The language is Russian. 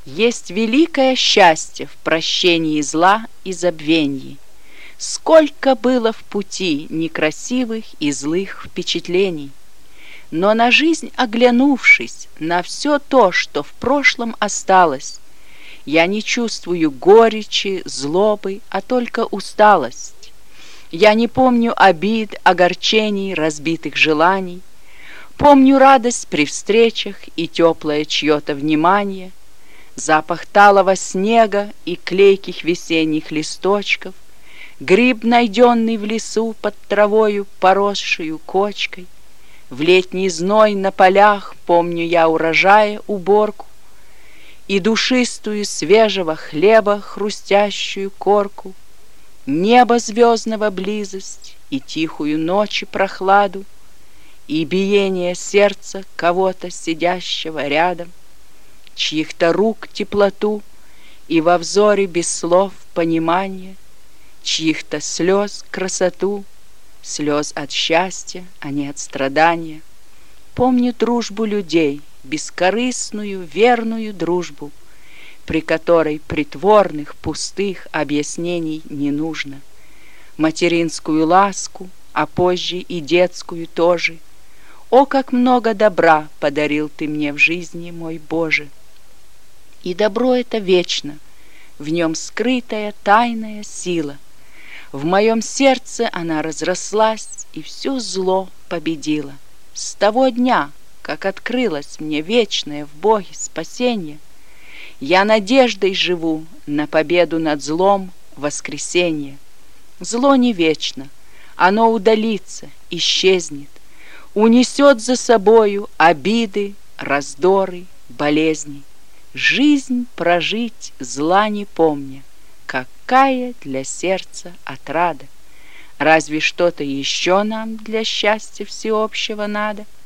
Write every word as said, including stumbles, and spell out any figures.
Есть великое счастье в прощении зла и забвенье. Сколько было в пути некрасивых и злых впечатлений! Но на жизнь оглянувшись, на все то, что в прошлом осталось, я не чувствую горечи, злобы, а только усталость. Я не помню обид, огорчений, разбитых желаний. Помню радость при встречах и теплое чье-то внимание, запах талого снега и клейких весенних листочков, гриб, найденный в лесу под травою, поросшую кочкой. В летний зной на полях помню я урожая уборку и душистую свежего хлеба хрустящую корку, небо звездного близость и тихую ночи прохладу, и биение сердца кого-то сидящего рядом, чьих-то рук теплоту и во взоре без слов понимание, чьих-то слез красоту, слез от счастья, а не от страдания. Помню дружбу людей, бескорыстную, верную дружбу, при которой притворных, пустых объяснений не нужно, материнскую ласку, а позже и детскую тоже. О, как много добра подарил ты мне в жизни, мой Боже! И добро это вечно, в нем скрытая тайная сила. В моем сердце она разрослась и все зло победила. С того дня, как открылось мне вечное в Боге спасение, я надеждой живу на победу над злом воскресенье. Зло не вечно, оно удалится, исчезнет, унесет за собою обиды, раздоры, болезни. Жизнь прожить зла не помня, какая для сердца отрада! Разве что-то еще нам для счастья всеобщего надо?